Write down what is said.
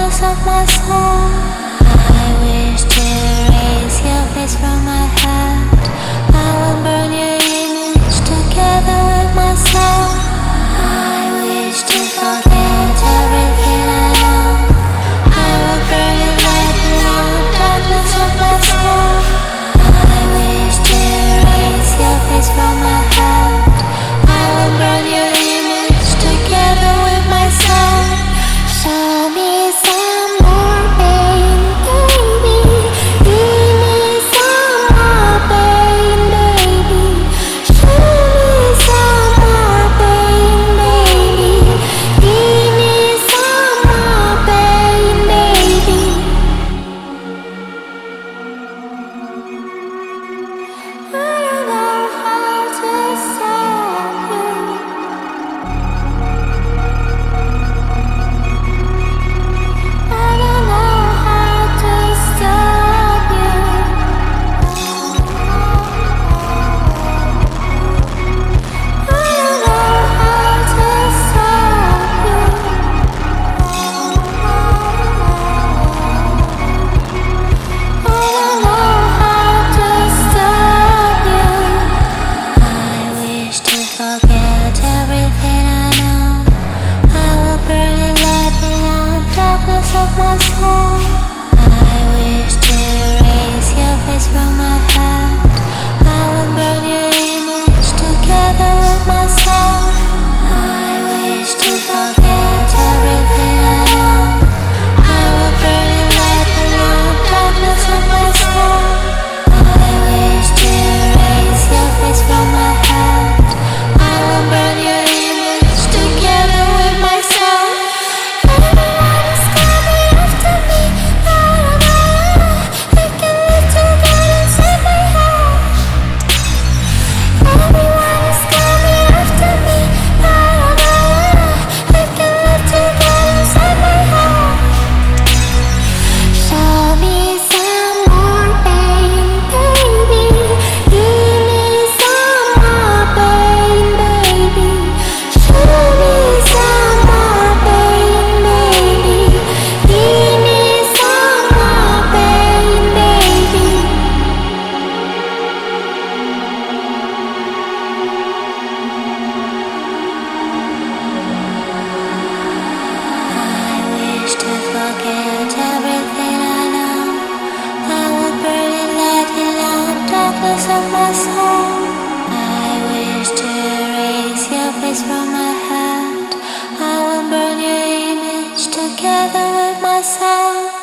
darkness of my soul. I wish to erase your face from my heart. I will burn your image together with my soul. I wish to forget everything I know. I will burn your light alone, darkness of my soul. I wish to erase your face from my heart. I will burn your image together with my soul. Show me some more pain, baby. Give me some more pain, baby. Show me some more pain, baby. Give me some more pain, baby. I don't know how to stop you. I don't know how to stop you. I don't know how to stop you. I don't know how to stop you. I wish to forget everything I know. I will burn the light beyond darkness of my soul. I wish to erase your face from my heart. I will burn your image together with my soul. I wish to forget everything I know. I will burn the light beyond darkness of my soul. I wish to erase your face from my heart. I will burn your image together with my soul. Everyone is coming after me. We can live together inside my heart. Everyone is coming after me. We can live together inside my heart. Show me some more pain, baby. Give me some more pain, baby. Show me some more pain, baby. Give me some more pain, baby. I wish to forget everything I know. I will burn the light alone, darkness of my soul. I wish to erase your face from my heart. I will burn your image together with my soul.